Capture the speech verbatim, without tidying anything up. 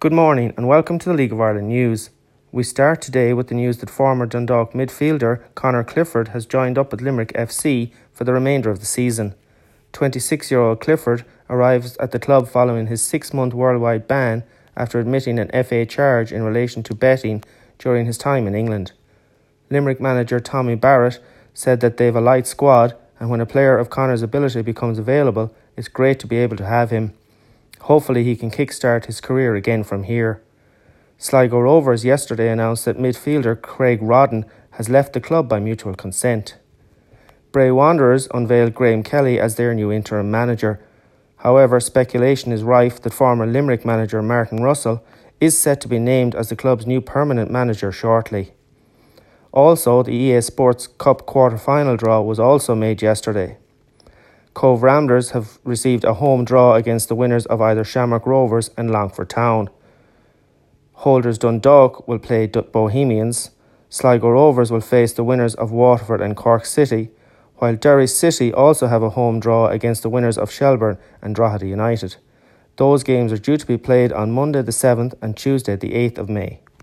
Good morning and welcome to the League of Ireland news. We start today with the news that former Dundalk midfielder Conor Clifford has joined up with Limerick F C for the remainder of the season. twenty-six-year-old Clifford arrives at the club following his six-month worldwide ban after admitting an F A charge in relation to betting during his time in England. Limerick manager Tommy Barrett said that they've a light squad, and when a player of Conor's ability becomes available, it's great to be able to have him. Hopefully he can kickstart his career again from here. Sligo Rovers yesterday announced that midfielder Craig Rodden has left the club by mutual consent. Bray Wanderers unveiled Graham Kelly as their new interim manager. However, speculation is rife that former Limerick manager Martin Russell is set to be named as the club's new permanent manager shortly. Also, the E A Sports Cup quarter-final draw was also made yesterday. Cove Ramblers have received a home draw against the winners of either Shamrock Rovers and Longford Town. Holders Dundalk will play Bohemians. Sligo Rovers will face the winners of Waterford and Cork City, while Derry City also have a home draw against the winners of Shelbourne and Drogheda United. Those games are due to be played on Monday the seventh and Tuesday the eighth of May.